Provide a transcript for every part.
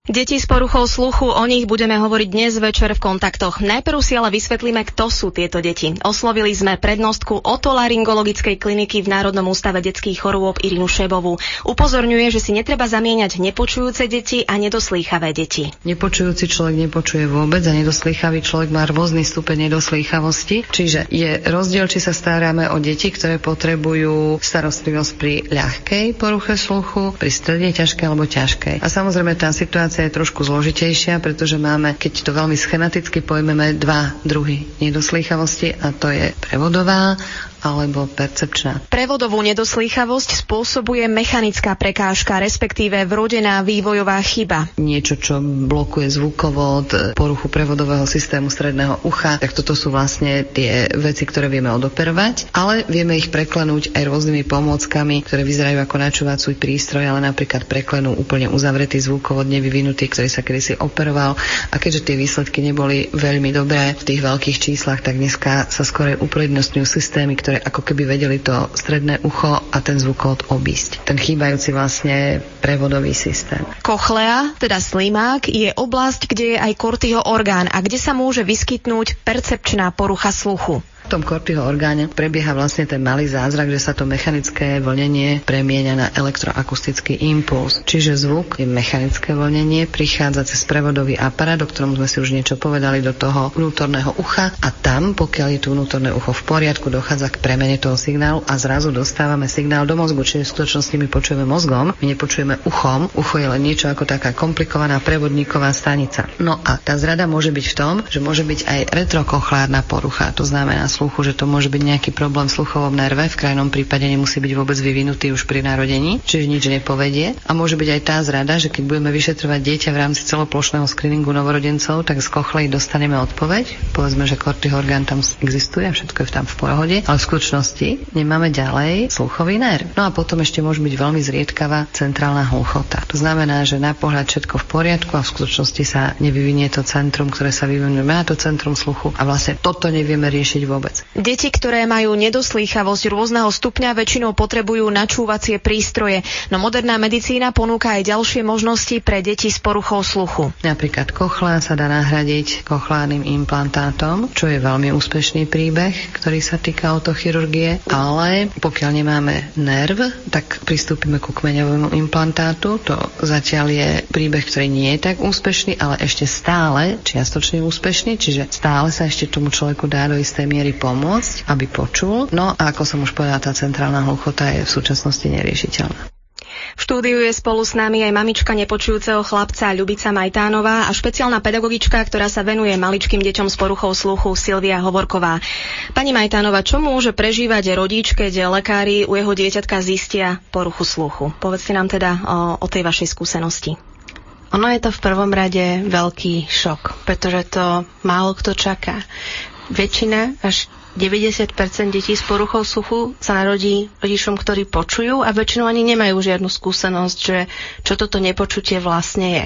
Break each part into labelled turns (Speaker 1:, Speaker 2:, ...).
Speaker 1: Deti s poruchou sluchu, o nich budeme hovoriť dnes večer v Kontaktoch. Najprv si ale vysvetlíme, kto sú tieto deti. Oslovili sme prednostku otolaryngologickej kliniky v Národnom ústave detských chorôb Irinu Šebovú. Upozorňuje, že si netreba zamieňať nepočujúce deti a nedoslýchavé deti.
Speaker 2: Nepočujúci človek nepočuje vôbec a nedoslýchavý človek má rôzny stupeň nedoslýchavosti. Čiže je rozdiel, či sa staráme o deti, ktoré potrebujú starostlivosť pri ľahkej poruche sluchu, pri stredne ťažkej alebo ťažkej. A samozrejme tá situácia je trošku zložitejšia, pretože máme, keď to veľmi schematicky pojmeme, dva druhy nedoslýchavosti a to je prevodová alebo percepčná.
Speaker 1: Prevodovú nedoslýchavosť spôsobuje mechanická prekážka, respektíve vrodená vývojová chyba.
Speaker 2: Niečo, čo blokuje zvukovod, poruchu prevodového systému stredného ucha, tak toto sú vlastne tie veci, ktoré vieme odoperovať, ale vieme ich preklenúť aj rôznymi pomôckami, ktoré vyzerajú ako načúvací prístroj, ale napríklad preklenú úplne uzavretý zvukovod nevyvinutý, ktorý sa kedysi operoval. A keďže tie výsledky neboli veľmi dobré v tých veľkých číslach, tak dneska sa skôr uprednostňujú systémy, ktoré ako keby vedeli to stredné ucho a ten zvukovod obísť. Ten chýbajúci vlastne prevodový systém.
Speaker 1: Cochlea, teda slimák, je oblasť, kde je aj Cortyho orgán a kde sa môže vyskytnúť percepčná porucha sluchu.
Speaker 2: V tom Cortyho orgáne prebieha vlastne ten malý zázrak, že sa to mechanické vlnenie premieňa na elektroakustický impuls. Čiže zvuk je mechanické vlnenie, prichádza cez prevodový aparát, o ktorom sme si už niečo povedali, do toho vnútorného ucha a tam, pokiaľ je tu vnútorné ucho v poriadku, dochádza k premene toho signálu a zrazu dostávame signál do mozgu, čiže v skutočnosti my počujeme mozgom, my nepočujeme uchom. Ucho je len niečo ako taká komplikovaná prevodníková stanica. No a tá zrada môže byť v tom, že môže byť aj retrokochleárna porucha, to znamená sluchu, že to môže byť nejaký problém v sluchovom nerve, v krajnom prípade nemusí byť vôbec vyvinutý už pri narodení, čiže nič nepovedie. A môže byť aj tá zrada, že keď budeme vyšetrovať dieťa v rámci celoplošného screeningu novorodencov, tak z kochlej dostaneme odpoveď. Povedzme, že Cortyho orgán tam existuje, všetko je tam v pohode, ale v skutočnosti nemáme ďalej sluchový nerv. No a potom ešte môže byť veľmi zriedkavá centrálna hluchota. To znamená, že na pohľad všetko v poriadku a v skutočnosti sa nevyvinie to centrum, ktoré sa vyvinuje na to centrum sluchu a vlastne toto nevieme riešiť vôbec.
Speaker 1: Deti, ktoré majú nedoslýchavosť rôzneho stupňa, väčšinou potrebujú načúvacie prístroje, no moderná medicína ponúka aj ďalšie možnosti pre deti s poruchou sluchu.
Speaker 2: Napríklad cochlea sa dá nahradiť cochlárnym implantátom, čo je veľmi úspešný príbeh, ktorý sa týka otochirurgie, ale pokiaľ nemáme nerv, tak pristúpime ku kmeňovému implantátu. To zatiaľ je príbeh, ktorý nie je tak úspešný, ale ešte stále čiastočne úspešný, čiže stále sa ešte tomu človeku dá do istej miery pomôcť, aby počul. No a ako som už povedala, tá centrálna hluchota je v súčasnosti neriešiteľná.
Speaker 1: V štúdiu je spolu s nami aj mamička nepočujúceho chlapca Ľubica Majtánová a špeciálna pedagogička, ktorá sa venuje maličkým deťom s poruchou sluchu, Silvia Hovorková. Pani Majtánová, čo môže prežívať rodič, keď lekári u jeho dieťatka zistia poruchu sluchu? Povedzte nám teda o tej vašej skúsenosti.
Speaker 3: Ono je to v prvom rade veľký šok, pretože to málo kto čaká. Väčšina, až 90% detí s poruchou sluchu sa narodí rodičom, ktorí počujú a väčšinou ani nemajú žiadnu skúsenosť, že čo toto nepočutie vlastne je.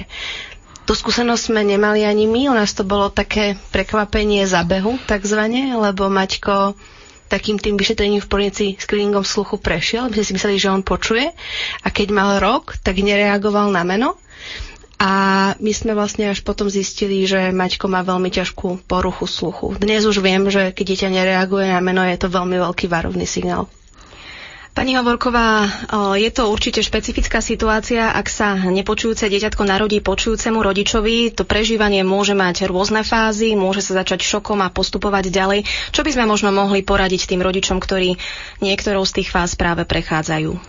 Speaker 3: Tú skúsenosť sme nemali ani my, u nás to bolo také prekvapenie zabehu, takzvané, lebo Maťko takým tým vyšetrením v poriadci screeningom sluchu prešiel, my sme si mysleli, že on počuje a keď mal rok, tak nereagoval na meno. A my sme vlastne až potom zistili, že Maťko má veľmi ťažkú poruchu sluchu. Dnes už viem, že keď dieťa nereaguje na meno, je to veľmi veľký varovný signál.
Speaker 1: Pani Hovorková, je to určite špecifická situácia, ak sa nepočujúce dieťatko narodí počujúcemu rodičovi. To prežívanie môže mať rôzne fázy, môže sa začať šokom a postupovať ďalej. Čo by sme možno mohli poradiť tým rodičom, ktorí niektorou z tých fáz práve prechádzajú?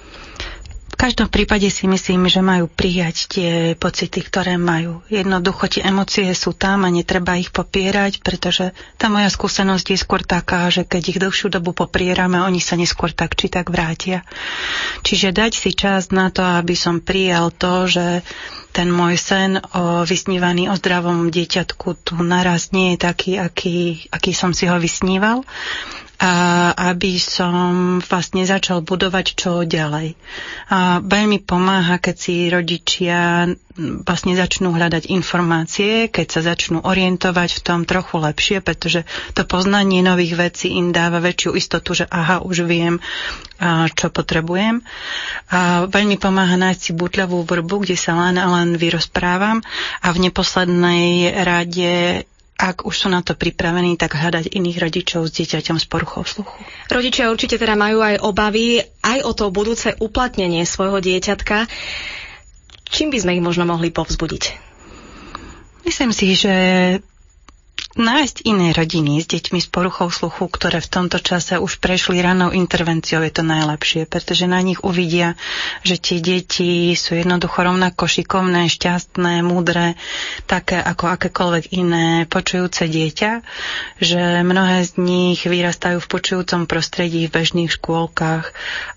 Speaker 4: V každom prípade si myslím, že majú prijať tie pocity, ktoré majú. Jednoducho tie emócie sú tam a netreba ich popierať, pretože tá moja skúsenosť je skôr taká, že keď ich dlhšiu dobu popierame, oni sa neskôr tak či tak vrátia. Čiže dať si čas na to, aby som prijal to, že ten môj sen vysnívaný o zdravom dieťatku tu naraz nie je taký, aký som si ho vysníval. a aby som vlastne začal budovať čo ďalej. A veľmi pomáha, keď si rodičia vlastne začnú hľadať informácie, keď sa začnú orientovať v tom trochu lepšie, pretože to poznanie nových vecí im dáva väčšiu istotu, že aha, už viem, čo potrebujem. A veľmi pomáha nájsť si butľavú vrbu, kde sa len vyrozprávam a v neposlednej rade, ak už sú na to pripravení, tak hľadať iných rodičov s dieťaťom s poruchou sluchu.
Speaker 1: Rodičia určite teda majú aj obavy aj o to budúce uplatnenie svojho dieťatka. Čím by sme ich možno mohli povzbudiť?
Speaker 4: Myslím si, že nájsť iné rodiny s deťmi s poruchou sluchu, ktoré v tomto čase už prešli ranou intervenciou, je to najlepšie, pretože na nich uvidia, že tie deti sú jednoducho rovnako šikovné, šťastné, múdre, také ako akékoľvek iné počujúce dieťa, že mnohé z nich vyrastajú v počujúcom prostredí v bežných škôlkach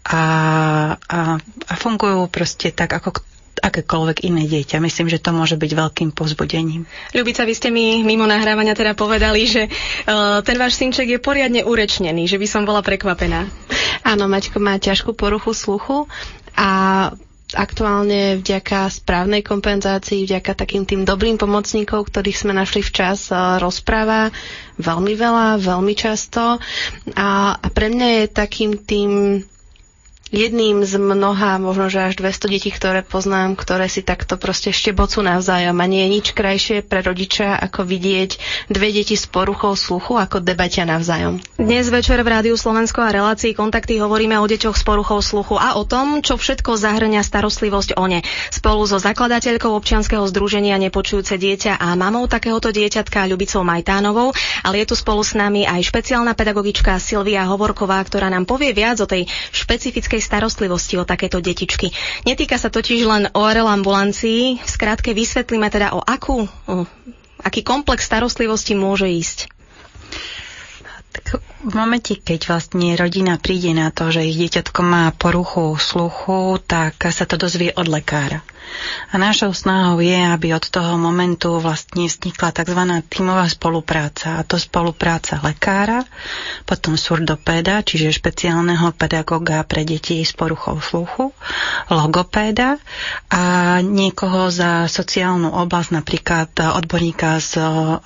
Speaker 4: a fungujú proste tak, ako akékoľvek iné dieťa. Myslím, že to môže byť veľkým povzbudením.
Speaker 1: Ľubica, vy ste mi mimo nahrávania teda povedali, že ten váš synček je poriadne urečnený, že by som bola prekvapená.
Speaker 3: Áno, Maťko má ťažkú poruchu sluchu a aktuálne vďaka správnej kompenzácii, vďaka takým tým dobrým pomocníkov, ktorých sme našli včas, rozpráva veľmi veľa, veľmi často a pre mňa je takým tým jedným z mnoha, možno že až 200 detí, ktoré poznám, ktoré si takto proste štebocú navzájom. A nie je nič krajšie pre rodiča, ako vidieť dve deti s poruchou sluchu, ako debatia navzájom.
Speaker 1: Dnes večer v Rádiu Slovensko a relácii Kontakty hovoríme o deťoch s poruchou sluchu a o tom, čo všetko zahŕňa starostlivosť o ne. Spolu so zakladateľkou občianskeho združenia Nepočujúce dieťa a mamou takéhoto dieťatka Ľubicou Majtánovou, ale je tu spolu s nami aj špeciálna pedagogička Silvia Hovorková, ktorá nám povie viac o tej špecifickej starostlivosti o takéto detičky. Netýka sa totiž len ORL ambulancií. V skratke vysvetlíme teda aký komplex starostlivosti môže ísť.
Speaker 4: Tak v momente, keď vlastne rodina príde na to, že ich dieťatko má poruchu sluchu, tak sa to dozvie od lekára. A našou snahou je, aby od toho momentu vlastne vznikla tzv. Tímová spolupráca. A to spolupráca lekára, potom surdopéda, čiže špeciálneho pedagóga pre deti s poruchou sluchu, logopéda a niekoho za sociálnu oblasť, napríklad odborníka z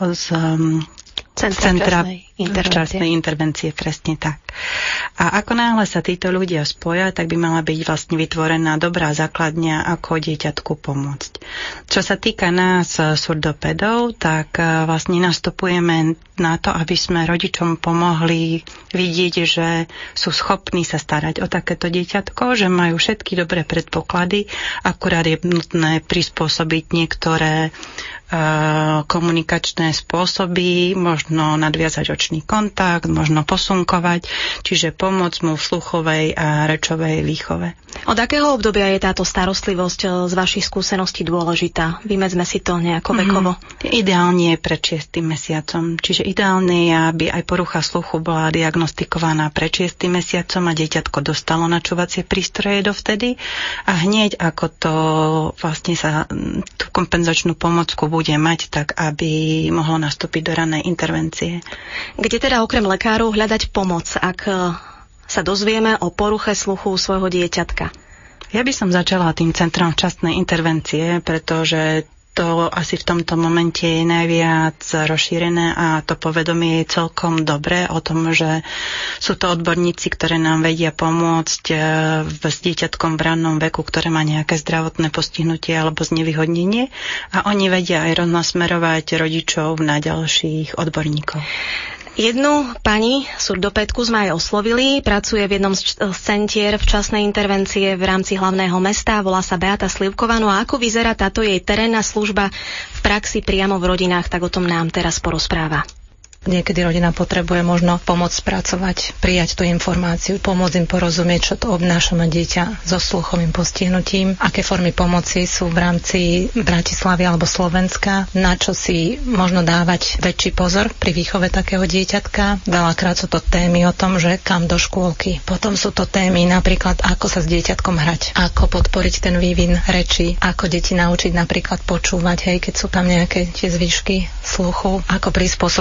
Speaker 4: Centra včasnej intervencie, presne tak. A ako náhle sa títo ľudia spoja, tak by mala byť vlastne vytvorená dobrá základňa, ako dieťatku pomôcť. Čo sa týka nás, surdopedov, tak vlastne nastupujeme na to, aby sme rodičom pomohli vidieť, že sú schopní sa starať o takéto dieťatko, že majú všetky dobré predpoklady, akurát je nutné prispôsobiť niektoré komunikačné spôsoby, možno nadviazať očný kontakt, možno posunkovať, čiže pomôcť mu v sluchovej a rečovej výchove.
Speaker 1: Od akého obdobia je táto starostlivosť z vašich skúseností dôležitá? Vymedzme si to nejako vekovo.
Speaker 4: Ideálne je pred 6. mesiacom, čiže ideálne je, aby aj porucha sluchu bola diagnostikovaná pred 6. mesiacom a dieťatko dostalo načúvacie prístroje dovtedy a hneď ako to vlastne sa tú kompenzačnú pomôcku bude mať, tak aby mohlo nastúpiť do ranej intervencie.
Speaker 1: Kde teda okrem lekárov hľadať pomoc, ak sa dozvieme o poruche sluchu svojho dieťatka?
Speaker 4: Ja by som začala tým centrom včasnej intervencie, pretože to asi v tomto momente je najviac rozšírené a to povedomie je celkom dobré o tom, že sú to odborníci, ktoré nám vedia pomôcť s dieťatkom v rannom veku, ktoré má nejaké zdravotné postihnutie alebo znevýhodnenie a oni vedia aj rozsmerovať rodičov na ďalších odborníkov.
Speaker 1: Jednu pani surdopédku sme aj oslovili, pracuje v jednom z centier včasnej intervencie v rámci hlavného mesta, volá sa Beata Slivková. No a ako vyzerá táto jej terénna služba v praxi priamo v rodinách, tak o tom nám teraz porozpráva.
Speaker 5: Niekedy rodina potrebuje možno pomôcť spracovať, prijať tú informáciu, pomôcť im porozumieť, čo to obnáša na dieťa so sluchovým postihnutím, aké formy pomoci sú v rámci Bratislavy alebo Slovenska, na čo si možno dávať väčší pozor pri výchove takého dieťatka. Veľakrát sú to témy o tom, že kam do škôlky. Potom sú to témy napríklad, ako sa s dieťatkom hrať, ako podporiť ten vývin reči, ako deti naučiť napríklad počúvať, keď sú tam nejaké tie zvyšky sluchu, ako prispôsobiť možno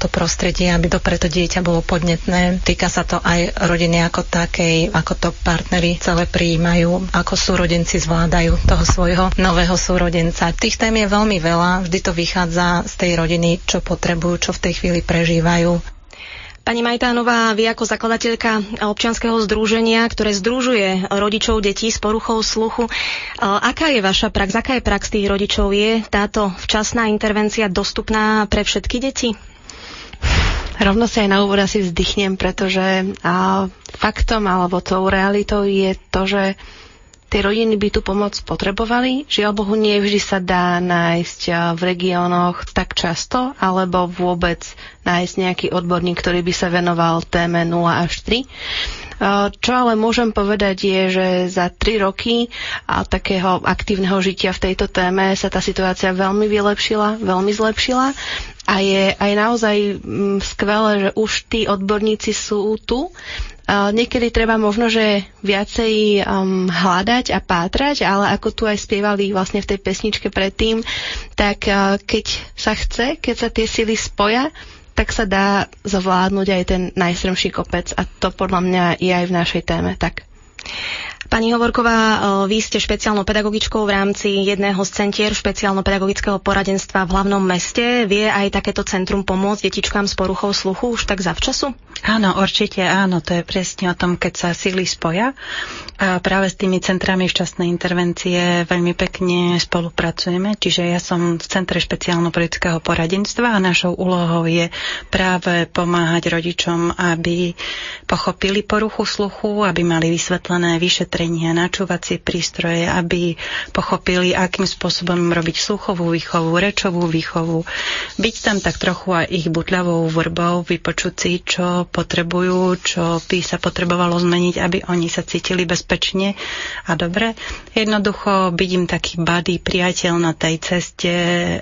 Speaker 5: to prostredie, aby to pre to dieťa bolo podnetné. Týka sa to aj rodiny ako takej, ako to partneri celé prijímajú, ako súrodenci zvládajú toho svojho nového súrodenca. Tých tém je veľmi veľa, vždy to vychádza z tej rodiny, čo potrebujú, čo v tej chvíli prežívajú.
Speaker 1: Pani Majtánová, vy ako zakladateľka občianskeho združenia, ktoré združuje rodičov detí s poruchou sluchu, aká je vaša prax, aká je prax tých rodičov? Je táto včasná intervencia dostupná pre všetky deti?
Speaker 3: Rovno si aj na úvod asi vzdychnem, pretože faktom alebo tou realitou je to, že tie rodiny by tú pomoc potrebovali. Žiaľ Bohu, nie vždy sa dá nájsť v regiónoch tak často, alebo vôbec nájsť nejaký odborník, ktorý by sa venoval téme 0 až 3. Čo ale môžem povedať je, že za 3 roky takého aktívneho žitia v tejto téme sa tá situácia veľmi vylepšila, veľmi zlepšila a je aj naozaj skvelé, že už tí odborníci sú tu. Niekedy treba možno, že viacej hľadať a pátrať, ale ako tu aj spievali vlastne v tej pesničke predtým, tak keď sa chce, keď sa tie sily spoja, tak sa dá zvládnuť aj ten najstrmší kopec a to podľa mňa je aj v našej téme tak.
Speaker 1: Pani Hovorková, vy ste špeciálnou pedagogičkou v rámci jedného z centier špeciálno-pedagogického poradenstva v hlavnom meste. Vie aj takéto centrum pomôcť detičkám s poruchou sluchu už tak zavčasu?
Speaker 4: Áno, určite áno. To je presne o tom, keď sa sily spoja. A práve s tými centrami včasnej intervencie veľmi pekne spolupracujeme. Čiže ja som v Centre špeciálno-pedagogického poradenstva a našou úlohou je práve pomáhať rodičom, aby pochopili poruchu sluchu, aby mali vysvetlené vyšetrenia, načúvacie prístroje, aby pochopili, akým spôsobom robiť sluchovú výchovu, rečovú výchovu. Byť tam tak trochu aj ich butľavou vrbou, vypočuť si, čo potrebujú, čo by sa potrebovalo zmeniť, aby oni sa cítili bezpečne a dobre. Jednoducho byť im taký buddy, priateľ na tej ceste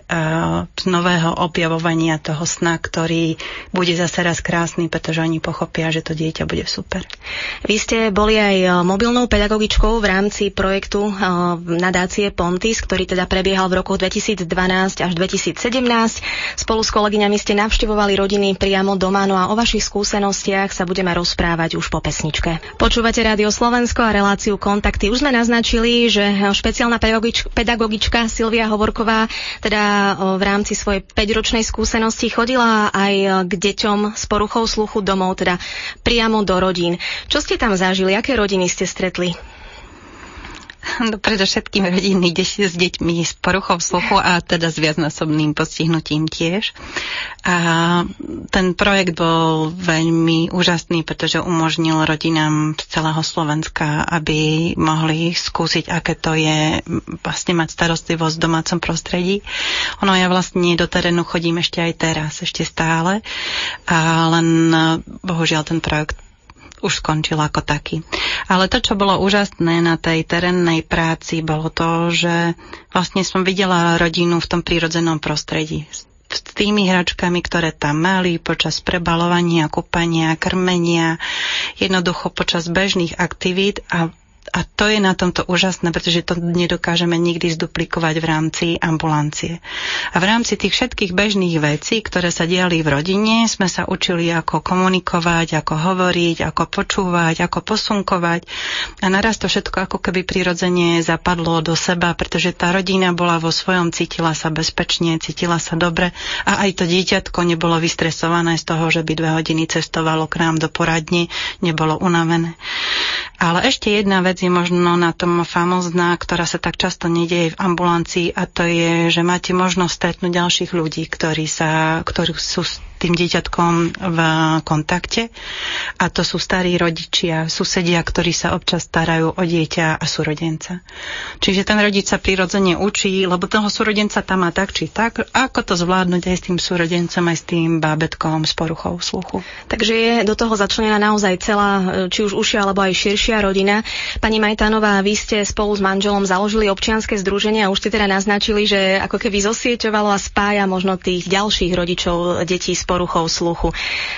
Speaker 4: nového objavovania toho sna, ktorý bude zase raz krásny, pretože oni pochopia, že to dieťa bude super.
Speaker 1: Vy ste boli aj mobilnou pedagogičkou v rámci projektu nadácie Pontis, ktorý teda prebiehal v rokoch 2012 až 2017. Spolu s kolegyňami ste navštevovali rodiny priamo doma, no a o vašich skúsenostiach sa budeme rozprávať už po pesničke. Počúvate Rádio Slovensko a reláciu Kontakty. Už sme naznačili, že špeciálna pedagogička Silvia Hovorková teda v rámci svojej 5-ročnej skúsenosti chodila aj k deťom s poruchou sluchu domov, teda priamo do rodín. Čo ste tam zažili? Aké rodiny ste stretli?
Speaker 4: No, predovšetkým rodiny s deťmi s poruchou sluchu a teda s viacnásobným postihnutím tiež. A ten projekt bol veľmi úžasný, pretože umožnil rodinám z celého Slovenska, aby mohli skúsiť, aké to je vlastne mať starostlivosť v domácom prostredí. Ono, ja vlastne do terénu chodím ešte aj teraz, ešte stále, a len bohužiaľ ten projekt už skončil ako taký. Ale to, čo bolo úžasné na tej terénnej práci, bolo to, že vlastne som videla rodinu v tom prírodzenom prostredí. S tými hračkami, ktoré tam mali počas prebalovania, kúpania, krmenia, jednoducho počas bežných aktivít a to je na tomto úžasné, pretože to nedokážeme nikdy zduplikovať v rámci ambulancie. A v rámci tých všetkých bežných vecí, ktoré sa diali v rodine, sme sa učili, ako komunikovať, ako hovoriť, ako počúvať, ako posunkovať. A naraz to všetko ako keby prirodzene zapadlo do seba, pretože tá rodina bola vo svojom, cítila sa bezpečne, cítila sa dobre a aj to dieťatko nebolo vystresované z toho, že by 2 hodiny cestovalo k nám do poradne, nebolo unavené. Ale ešte jedna vec je možno na tom famózna, ktorá sa tak často nedieje v ambulancii, a to je, že máte možnosť stretnúť ďalších ľudí, ktorí sú s tým dieťatkom v kontakte, a to sú starí rodičia, susedia, ktorí sa občas starajú o dieťa a súrodenca. Čiže ten rodič sa prirodzene učí, lebo toho súrodenca tam má tak či tak, ako to zvládnuť aj s tým súrodencom, aj s tým bábätkom s poruchou sluchu.
Speaker 1: Takže je do toho začlenená naozaj celá, či už užšia alebo aj širšia rodina. Pani Majtánová, vy ste spolu s manželom založili občianske združenie a už ste teda naznačili, že ako keby zosieťovalo a spája možno tých ďalších rodičov detí s poruchou sluchu.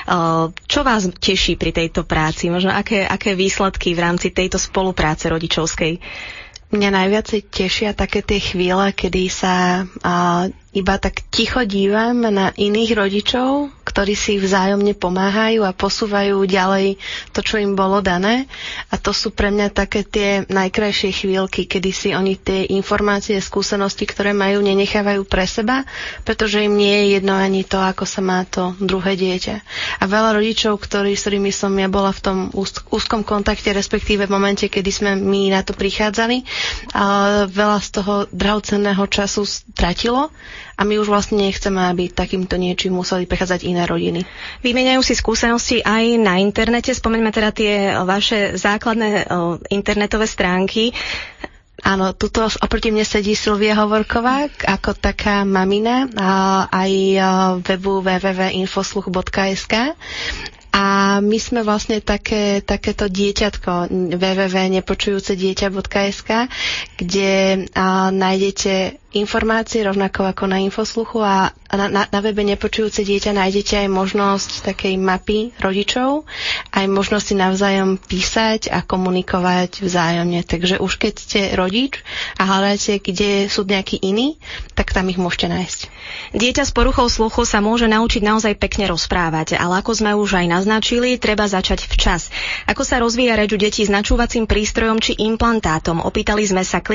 Speaker 1: Čo vás teší pri tejto práci? Možno aké výsledky v rámci tejto spolupráce rodičovskej?
Speaker 3: Mňa najviac tešia také tie chvíle, kedy sa iba tak ticho dívam na iných rodičov, ktorí si vzájomne pomáhajú a posúvajú ďalej to, čo im bolo dané. A to sú pre mňa také tie najkrajšie chvíľky, kedy si oni tie informácie, skúsenosti, ktoré majú, nenechávajú pre seba, pretože im nie je jedno ani to, ako sa má to druhé dieťa. A veľa rodičov, s ktorými som ja bola v tom úzkom kontakte, respektíve v momente, kedy sme my na to prichádzali, a veľa z toho drahocenného času stratilo. A my už vlastne nechceme, aby takýmto niečím museli prechádzať iné rodiny.
Speaker 1: Vymieňajú si skúsenosti aj na internete. Spomeňme teda tie vaše základné internetové stránky.
Speaker 3: Áno, tuto oproti mne sedí Silvia Hovorková ako taká mamina aj webu www.infosluch.sk. A my sme vlastne takéto dieťatko www.nepočujúcedieťa.sk, kde nájdete informácie rovnako ako na Infosluchu a na webe Nepočujúce dieťa nájdete aj možnosť takej mapy rodičov, aj možnosť si navzájom písať a komunikovať vzájomne. Takže už keď ste rodič a hľadáte, kde sú nejakí iní, tak tam ich môžete nájsť.
Speaker 1: Dieťa s poruchou sluchu sa môže naučiť naozaj pekne rozprávať, ale ako sme už aj naznačili, treba začať včas. Ako sa rozvíja reč u detí s načúvacím prístrojom či implantátom? Opýtali sme sa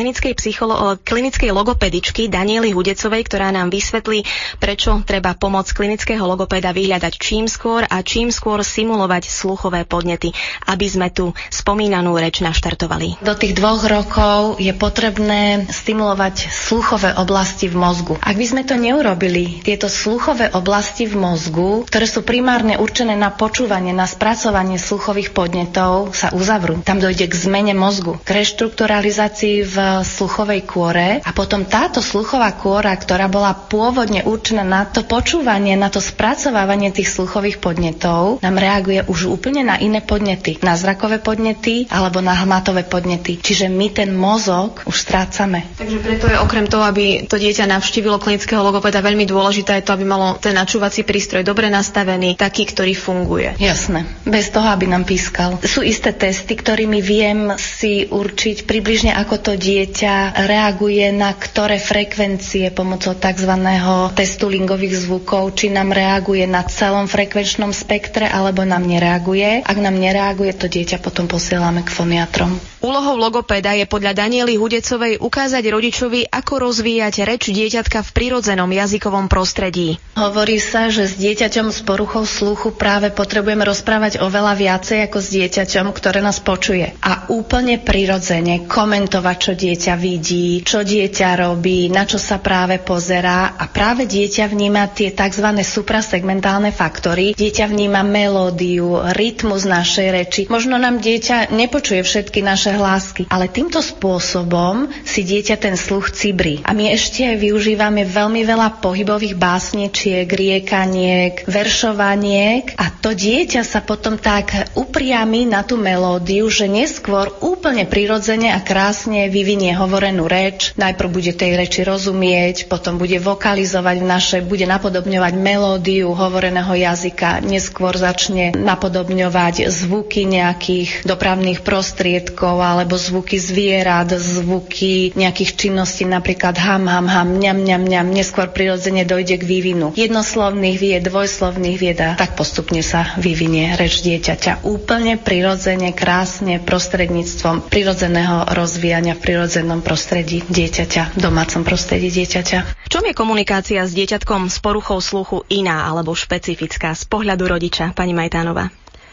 Speaker 1: klinickej logopedičky Daniely Hudecovej, ktorá nám vysvetlí, prečo treba pomoc klinického logopéda vyhľadať čím skôr a čím skôr simulovať sluchové podnety, aby sme tu spomínanú reč naštartovali.
Speaker 6: Do tých 2 rokov je potrebné stimulovať sluchové oblasti v mozgu. Ak by sme to neurobili, tieto sluchové oblasti v mozgu, ktoré sú primárne určené na počúvanie, na spracovanie sluchových podnetov, sa uzavrú. Tam dojde k zmene mozgu, k reštrukturalizácii v sluchovej kôre a potom táto sluchová kôra, ktorá bola pôvodne určená na to počúvanie, na to spracovávanie tých sluchových podnetov, nám reaguje už úplne na iné podnety, na zrakové podnety alebo na hmatové podnety. Čiže my ten mozog už strácame.
Speaker 1: Takže preto je okrem toho, aby to dieťa navštívilo klinického logopéda, veľmi dôležité je to, aby malo ten načúvací prístroj dobre nastavený, taký, ktorý funguje.
Speaker 6: Jasné, bez toho, aby nám pískal. Sú isté testy, ktorými viem si určiť približne, ako to dieťa reaguje na ktoré frekvencie pomocou tzv. Testu lingových zvukov, či nám reaguje na celom frekvenčnom spektre, alebo nám nereaguje. Ak nám nereaguje, to dieťa potom posielame k foniatrom.
Speaker 1: Úlohou logopéda je podľa Daniely Hudecovej ukázať rodičovi, ako rozvíjať reč dieťatka v prirodzenom jazykovom prostredí.
Speaker 6: Hovorí sa, že s dieťaťom s poruchou sluchu práve potrebujeme rozprávať oveľa viacej ako s dieťaťom, ktoré nás počuje. A úplne prirodzene komentovať, čo dieťa vidí, čo dieťa robí, na čo sa práve pozerá. A práve dieťa vníma tie tzv. Suprasegmentálne faktory. Dieťa vníma melódiu, rytmus našej reči. Možno nám dieťa nepočuje všetky naše hlásky, ale týmto spôsobom si dieťa ten sluch cibrí. A my ešte využívame veľmi veľa pohybových básničiek, riekaniek, veršovaniek a to dieťa sa potom tak upriami na tú melódiu, že neskôr úplne prirodzene a krásne vyvinie hovorenú reč. Najprv bude tej reči rozumieť, potom bude vokalizovať bude napodobňovať melódiu hovoreného jazyka, neskôr začne napodobňovať zvuky nejakých dopravných prostriedkov alebo zvuky zvierat, zvuky nejakých činností, napríklad ham, ham, ham, ňam, ňam, ňam. Neskôr prirodzene dojde k vývinu jednoslovných vied, dvojslovných vied a tak postupne sa vyvinie reč dieťaťa. Úplne prirodzene, krásne, prostredníctvom prirodzeného rozvíjania v prirodzenom prostredí dieťaťa, v domácom prostredí dieťaťa.
Speaker 1: V čom je komunikácia s dieťatkom s poruchou sluchu iná alebo špecifická z pohľadu rodiča, pani Majtánová?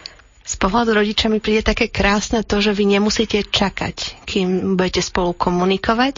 Speaker 3: Z pohľadu rodiča mi príde také krásne to, že vy nemusíte čakať, kým budete spolu komunikovať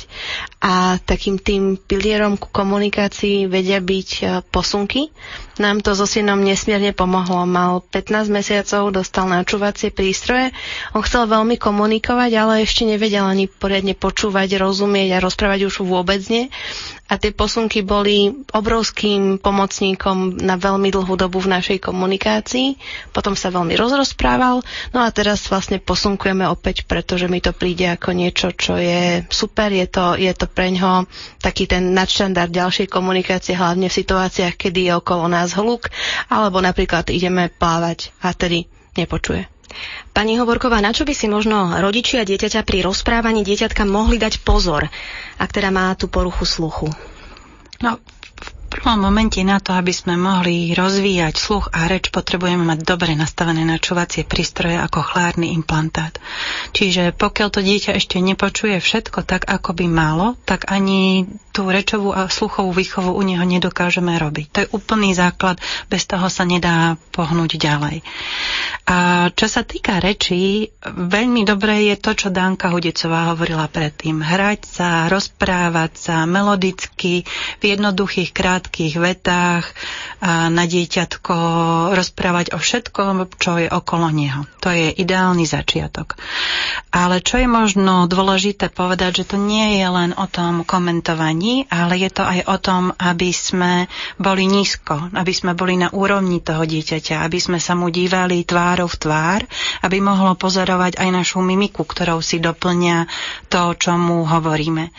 Speaker 3: a takým tým pilierom ku komunikácii vedia byť posunky. Nám to so synom nesmierne pomohlo. Mal 15 mesiacov, dostal načúvacie prístroje. On chcel veľmi komunikovať, ale ešte nevedel ani poriadne počúvať, rozumieť a rozprávať už vôbec nie. A tie posunky boli obrovským pomocníkom na veľmi dlhú dobu v našej komunikácii. Potom sa veľmi rozprával. No a teraz vlastne posunkujeme opäť, pretože mi to príde ako niečo, čo je super. Je to preňho taký ten nadštandard ďalšej komunikácie, hlavne v situáciách, kedy je okolo nás hluk, alebo napríklad ideme plávať a tedy nepočuje.
Speaker 1: Pani Hovorková, na čo by si možno rodičia dieťaťa pri rozprávaní dieťatka mohli dať pozor, ak teda má tú poruchu sluchu?
Speaker 4: No, v prvom momente na to, aby sme mohli rozvíjať sluch a reč, potrebujeme mať dobre nastavené načúvacie prístroje ako chlárny implantát. Čiže pokiaľ to dieťa ešte nepočuje všetko tak, ako by malo, tak ani tú rečovú a sluchovú výchovu u neho nedokážeme robiť. To je úplný základ, bez toho sa nedá pohnúť ďalej. A čo sa týka rečí, veľmi dobré je to, čo Danka Hudicová hovorila predtým. Hrať sa, rozprávať sa melodicky, v jednoduchých, krátkych vetách a na dieťatko rozprávať o všetkom, čo je okolo neho. To je ideálny začiatok. Ale čo je možno dôležité povedať, že to nie je len o tom komentovaní, ale je to aj o tom, aby sme boli nízko, aby sme boli na úrovni toho dieťaťa, aby sme sa mu dívali tvárou v tvár, aby mohlo pozorovať aj našu mimiku, ktorou si doplňa to, čo mu hovoríme.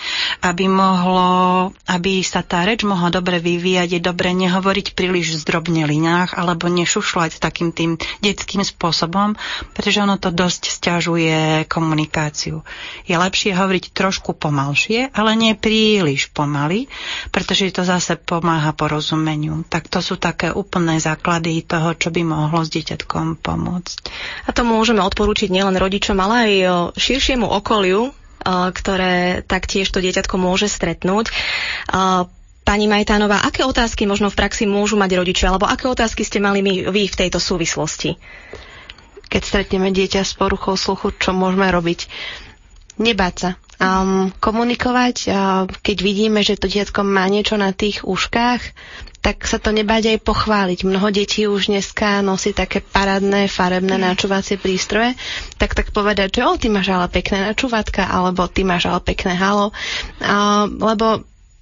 Speaker 4: Aby sa tá reč mohla dobre vyvíjať, je dobre nehovoriť príliš v zdrobnelinách alebo nešušľať takým tým detským spôsobom, pretože ono to dosť sťažuje komunikáciu. Je lepšie hovoriť trošku pomalšie, ale nie príliš pomaly, pretože to zase pomáha porozumeniu. Tak to sú také úplné základy toho, čo by mohlo s dieťatkom pomôcť.
Speaker 1: A to môžeme odporúčiť nielen rodičom, ale aj širšiemu okoliu, ktoré taktiež to dieťatko môže stretnúť. Pani Majtánová, aké otázky možno v praxi môžu mať rodičia, alebo aké otázky ste mali vy v tejto súvislosti?
Speaker 3: Keď stretneme dieťa s poruchou sluchu, čo môžeme robiť? Nebáť sa. Komunikovať, keď vidíme, že to dieťatko má niečo na tých uškách, tak sa to nebáť aj pochváliť. Mnoho detí už dneska nosí také parádne, farebné načúvacie prístroje, tak povedať, že ty máš ale pekné načúvatka, alebo ty máš ale pekné halo, lebo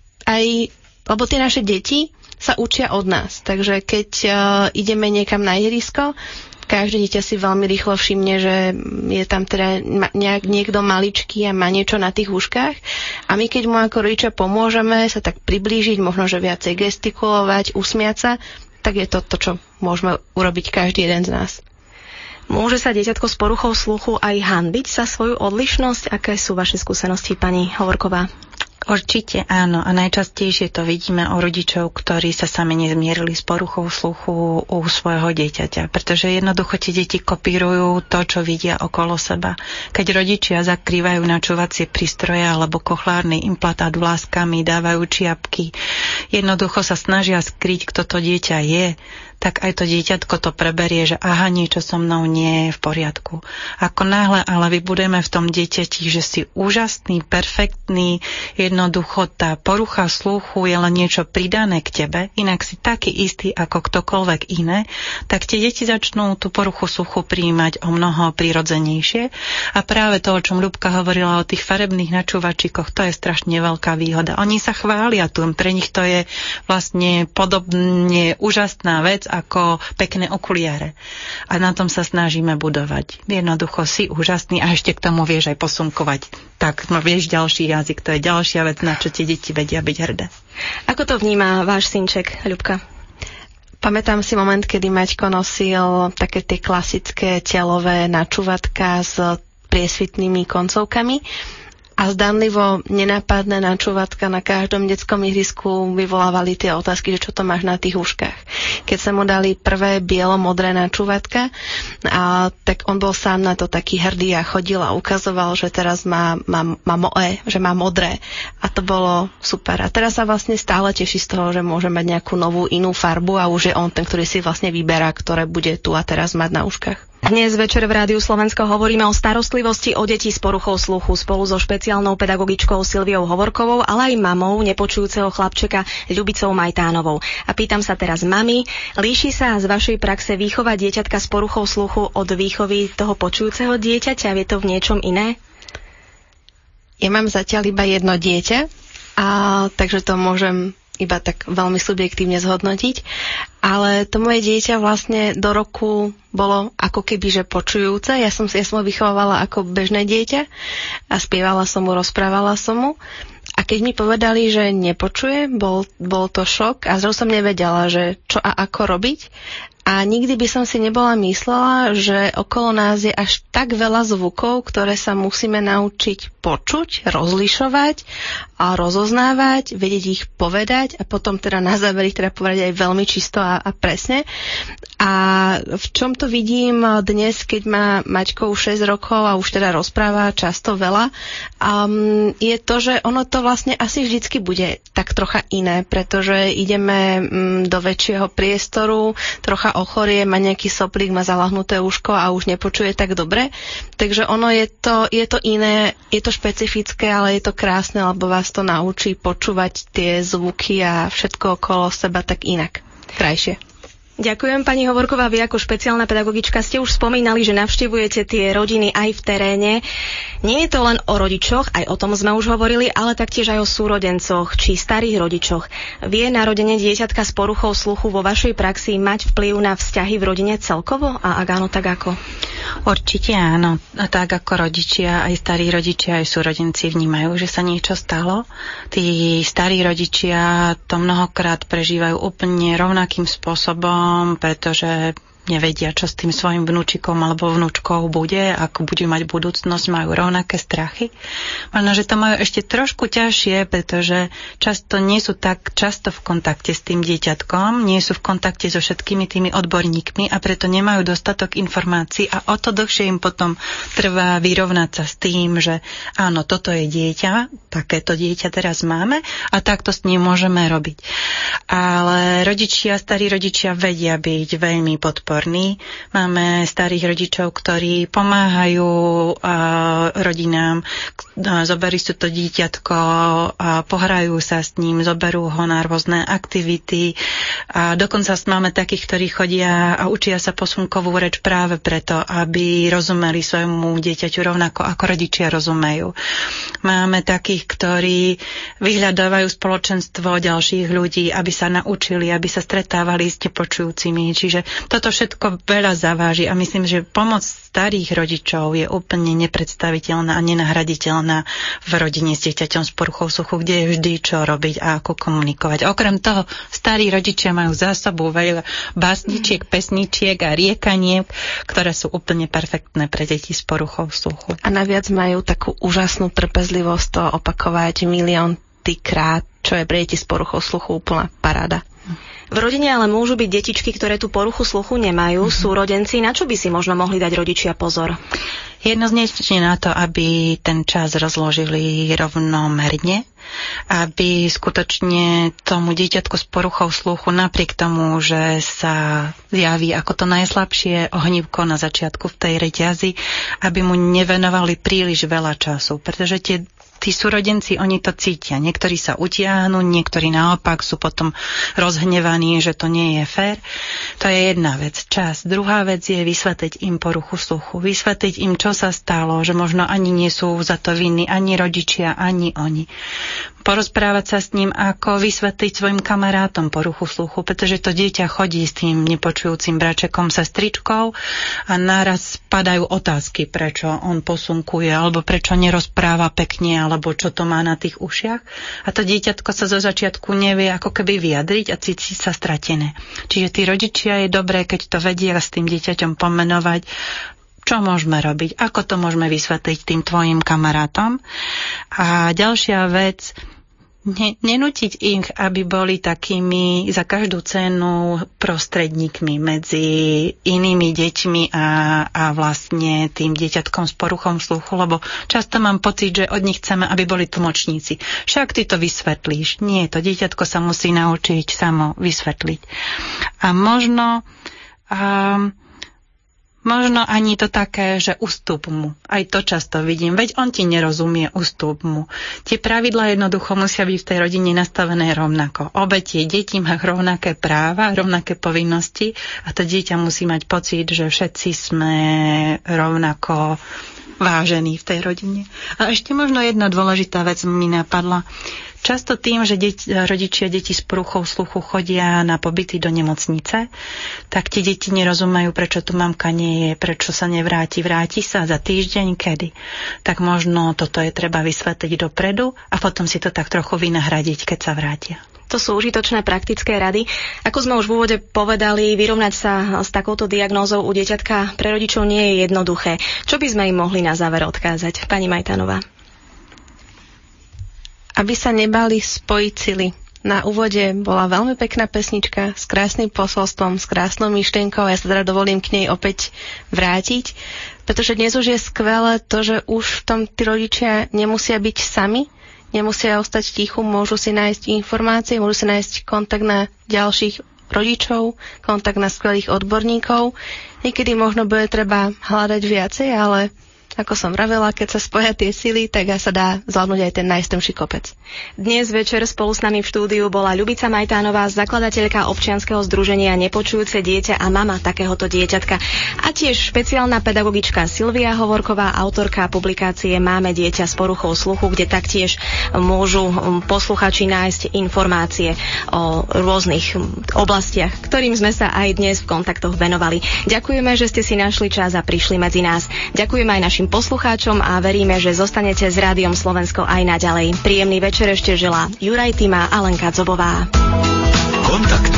Speaker 3: tie naše deti sa učia od nás. Takže keď ideme niekam na ihrisko, každé dieťa si veľmi rýchlo všimne, že je tam teda niekto maličký a má niečo na tých uškách. A my keď mu ako rodičia pomôžeme sa tak priblížiť, možno že viacej gestikulovať, usmiať sa, tak je to, čo môžeme urobiť každý jeden z nás.
Speaker 1: Môže sa dieťatko s poruchou sluchu aj hanbiť za svoju odlišnosť? Aké sú vaše skúsenosti, pani Hovorková?
Speaker 4: Určite áno a najčastejšie to vidíme u rodičov, ktorí sa sami nezmierili s poruchou sluchu u svojho dieťaťa, pretože jednoducho tie deti kopírujú to, čo vidia okolo seba. Keď rodičia zakrývajú načúvacie prístroje alebo kochlárny implantát vláskami, dávajú čiapky, jednoducho sa snažia skryť, kto to dieťa je, tak aj to dieťatko to preberie, že aha, niečo so mnou nie je v poriadku. Ako náhle ale vybudeme v tom dieťati, že si úžasný, perfektný, jednoducho tá porucha sluchu je len niečo pridané k tebe, inak si taký istý ako ktokoľvek iné, tak tie deti začnú tú poruchu sluchu prijímať o mnoho prirodzenejšie. A práve to, o čom Ľubka hovorila o tých farebných načúvačikoch, to je strašne veľká výhoda. Oni sa chvália tu, pre nich to je vlastne podobne úžasná vec ako pekné okuliare. A na tom sa snažíme budovať. Jednoducho si úžasný a ešte k tomu vieš aj posunkovať. Tak, vieš ďalší jazyk, to je ďalšia vec, na čo tie deti vedia byť hrdé. Ako
Speaker 1: to vníma váš synček, Ľubka?
Speaker 3: Pamätám si moment, kedy Maťko nosil také tie klasické telové načúvatka s priesvitnými koncovkami. A zdanlivo nenápadné načúvatka na každom detskom ihrisku vyvolávali tie otázky, že čo to máš na tých uškách. Keď sa mu dali prvé bielo-modré načúvatka, tak on bol sám na to taký hrdý a chodil a ukazoval, že teraz má modré. A to bolo super. A teraz sa vlastne stále teší z toho, že môže mať nejakú novú inú farbu a už je on ten, ktorý si vlastne vyberá, ktoré bude tu a teraz mať na uškách.
Speaker 1: Dnes večer v Rádiu Slovensko hovoríme o starostlivosti o deti s poruchou sluchu spolu so špeciálnou pedagogičkou Silviou Hovorkovou, ale aj mamou nepočujúceho chlapčeka Ľubicou Majtánovou. A pýtam sa teraz mami, líši sa z vašej praxe výchova dieťatka s poruchou sluchu od výchovy toho počujúceho dieťaťa? Je to v niečom iné?
Speaker 3: Ja mám zatiaľ iba jedno dieťa, takže to môžem iba tak veľmi subjektívne zhodnotiť. Ale to moje dieťa vlastne do roku bolo ako keby, že počujúce. Ja som ho vychovávala ako bežné dieťa a spievala som mu, rozprávala som mu. A keď mi povedali, že nepočuje, bol to šok a zrazu som nevedela, že čo a ako robiť. A nikdy by som si nebola myslela, že okolo nás je až tak veľa zvukov, ktoré sa musíme naučiť počuť, rozlišovať a rozoznávať, vedieť ich povedať a potom teda na záver ich teda povedať aj veľmi čisto a presne. A v čom to vidím dnes, keď má Maťko už 6 rokov a už teda rozpráva často veľa, je to, že ono to vlastne asi vždycky bude tak trocha iné, pretože ideme do väčšieho priestoru, trocha ochorie, má nejaký soplík, má zalahnuté uško a už nepočuje tak dobre. Takže ono je to iné, je to špecifické, ale je to krásne, lebo vás to naučí počúvať tie zvuky a všetko okolo seba tak inak. Krajšie.
Speaker 1: Ďakujem, pani Hovorková. Vy ako špeciálna pedagogička ste už spomínali, že navštevujete tie rodiny aj v teréne. Nie je to len o rodičoch, aj o tom sme už hovorili, ale taktiež aj o súrodencoch či starých rodičoch. Vie narodenie dieťatka s poruchou sluchu vo vašej praxi mať vplyv na vzťahy v rodine celkovo? A ak áno, tak ako?
Speaker 4: Určite áno. A tak ako rodičia, aj starí rodičia, aj súrodenci vnímajú, že sa niečo stalo. Tí starí rodičia to mnohokrát prežívajú úplne rovnakým spôsobom, pretože nevedia, čo s tým svojim vnúčikom alebo vnúčkou bude, ako budú mať budúcnosť, majú rovnaké strachy. Možno, že to majú ešte trošku ťažšie, pretože často nie sú tak často v kontakte s tým dieťatkom, nie sú v kontakte so všetkými tými odborníkmi a preto nemajú dostatok informácií a o to dlhšie im potom trvá vyrovnať sa s tým, že áno, toto je dieťa, takéto dieťa teraz máme a takto s ním môžeme robiť. Ale rodičia, starí rodičia vedia byť veľmi podporní. Máme starých rodičov, ktorí pomáhajú rodinám, zoberú si to dieťatko, pohrajú sa s ním, zoberú ho na rôzne aktivity a dokonca máme takých, ktorí chodia a učia sa posunkovú reč práve preto, aby rozumeli svojmu dieťaťu rovnako ako rodičia rozumejú. Máme takých, ktorí vyhľadávajú spoločenstvo ďalších ľudí, aby sa naučili, aby sa stretávali s nepočujúcimi. Čiže toto všetko veľa zaváži a myslím, že pomoc starých rodičov je úplne nepredstaviteľná a nenahraditeľná v rodine s dieťaťom s poruchou sluchu, kde je vždy čo robiť a ako komunikovať. Okrem toho, starí rodičia majú zásobu veľa básničiek, pesničiek a riekaniek, ktoré sú úplne perfektné pre deti s poruchou sluchu.
Speaker 3: A naviac majú takú úžasnú trpezlivosť to opakovať milióntykrát, čo je pre deti s poruchou sluchu úplná paráda.
Speaker 1: V rodine ale môžu byť detičky, ktoré tú poruchu sluchu nemajú, súrodenci. Na čo by si možno mohli dať rodičia pozor?
Speaker 4: Jednoznačne na to, aby ten čas rozložili rovnomerne, aby skutočne tomu dieťatku s poruchou sluchu, napriek tomu, že sa zjaví ako to najslabšie ohnívko na začiatku v tej reťazi, aby mu nevenovali príliš veľa času, pretože tí súrodenci, oni to cítia. Niektorí sa utiahnu, niektorí naopak sú potom rozhnevaní, že to nie je fér. To je jedna vec, čas. Druhá vec je vysvetliť im poruchu sluchu. Vysvetliť im, čo sa stalo, že možno ani nie sú za to vinní, ani rodičia, ani oni. Porozprávať sa s ním, ako vysvetliť svojim kamarátom poruchu sluchu, pretože to dieťa chodí s tým nepočujúcim bračekom, sestričkou a naraz padajú otázky, prečo on posunkuje, alebo prečo nerozpráva pekne, alebo čo to má na tých ušiach. A to dieťatko sa zo začiatku nevie ako keby vyjadriť a cíti sa stratené. Čiže tí rodičia je dobré, keď to vedia s tým dieťaťom pomenovať, čo môžeme robiť, ako to môžeme vysvetliť tým tvojim kamarátom. A ďalšia vec, nenútiť ich, aby boli takými za každú cenu prostredníkmi medzi inými deťmi a vlastne tým dieťatkom s poruchom sluchu, lebo často mám pocit, že od nich chceme, aby boli tlmočníci. Však ty to vysvetlíš. Nie, to dieťatko sa musí naučiť samo vysvetliť. A možno ani to také, že ustúp mu. Aj to často vidím. Veď on ti nerozumie, ustúp mu. Tie pravidlá jednoducho musia byť v tej rodine nastavené rovnako. Obe tie deti majú rovnaké práva, rovnaké povinnosti a to dieťa musí mať pocit, že všetci sme rovnako vážení v tej rodine. A ešte možno jedna dôležitá vec mi napadla. Často tým, že rodičia detí s poruchou sluchu chodia na pobyty do nemocnice, tak tie deti nerozumejú, prečo tu mamka nie je, prečo sa nevráti. Vráti sa za týždeň, kedy. Tak možno toto je treba vysvetliť dopredu a potom si to tak trochu vynahradiť, keď sa vrátia.
Speaker 1: To sú užitočné praktické rady. Ako sme už v úvode povedali, vyrovnať sa s takouto diagnózou u dieťatka pre rodičov nie je jednoduché. Čo by sme im mohli na záver odkázať? Pani Majtanová.
Speaker 3: Aby sa nebali spojiť sily. Na úvode bola veľmi pekná pesnička s krásnym posolstvom, s krásnou myšlienkou a ja sa teda dovolím k nej opäť vrátiť, pretože dnes už je skvelé to, že už v tom tí rodičia nemusia byť sami, nemusia ostať tichu, môžu si nájsť informácie, môžu si nájsť kontakt na ďalších rodičov, kontakt na skvelých odborníkov. Niekedy možno bude treba hľadať viacej, ale ako som vravela, keď sa spoja tie sily, tak sa dá zvládnuť aj ten najstrmší kopec.
Speaker 1: Dnes večer spolu s nami v štúdiu bola Ľubica Majtánová, zakladateľka občianskeho združenia Nepočujúce dieťa a mama takéhoto dieťatka. A tiež špeciálna pedagogička Silvia Hovorková, autorka publikácie Máme dieťa s poruchou sluchu, kde taktiež môžu posluchači nájsť informácie o rôznych oblastiach, ktorým sme sa aj dnes v kontaktoch venovali. Ďakujeme, že ste si našli čas a prišli medzi nás. Ďakujeme aj našim poslucháčom a veríme, že zostanete s Rádiom Slovensko aj naďalej. Príjemný večer ešte želá Juraj Tima a Lenka Dzobová.
Speaker 7: Kontakt.